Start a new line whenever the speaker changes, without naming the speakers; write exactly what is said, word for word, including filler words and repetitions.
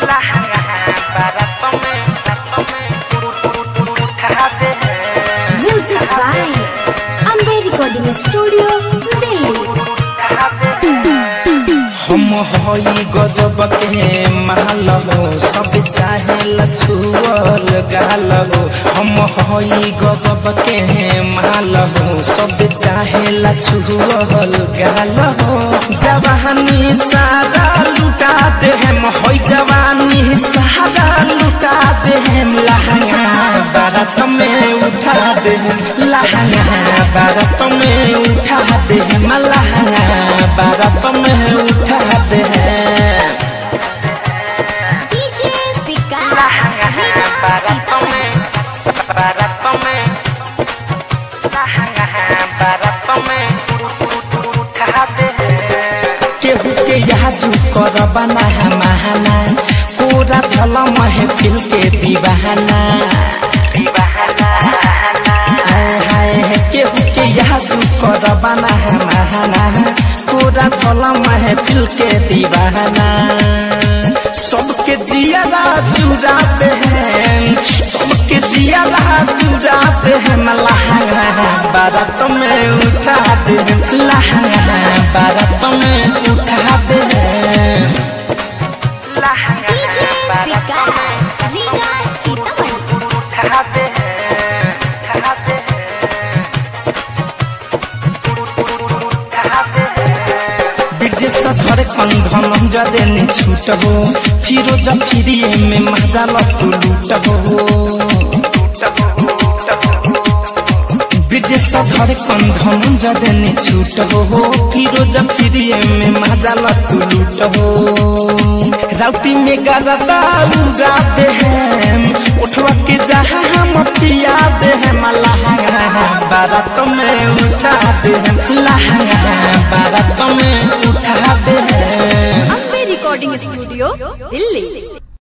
Music by Ambe recording studio Delhi.
हम हई गजब के माल हो सब चाहे लछुअल गाल हो। हम हई गजब के माल हो सब चाहे लछुअल गाल हो। जवानी सारा लुटा दे हम हई जवानी सारा लुटा दे हम। लहंगा बारात में उठा दे लहंगा बारात में उठा दे हम। लहंगा बारात में उठा दे
डीजे विकास
बारात में बारात में बारात में उठा दे। केहू के यहाँ जू कर बना महाना पूरा धल महफिल के दीवाना दीवाना हाय हाय। केहू के यहाँ जू कर बना महाना पूरा धल महफिल के दीवाना। सबके जियारा चुराते हैं सबके जियारा चुराते हैं। लहंगा बारात में उठा दे लहंगा बारात में उठा दे।
डीजे विकास रीगा सीतामढ़ी।
उठा दे उठा दे ब्रिजेश धर कंधन जदे ने छूट हो फिरोज फिरिए में मजा लू लूट हो। ब्रिजेश धर कंधन जदे ने छूट हो फिरोज फिरिए में मजा लू लूट हो। राउटी में गरदा उड़ाते हैं उठवा के जहाँ हम पिया दे हैं। लहंगा बारात में उठा दे लहंगा बारात में उठा दे।
Ambe recording studio Delhi.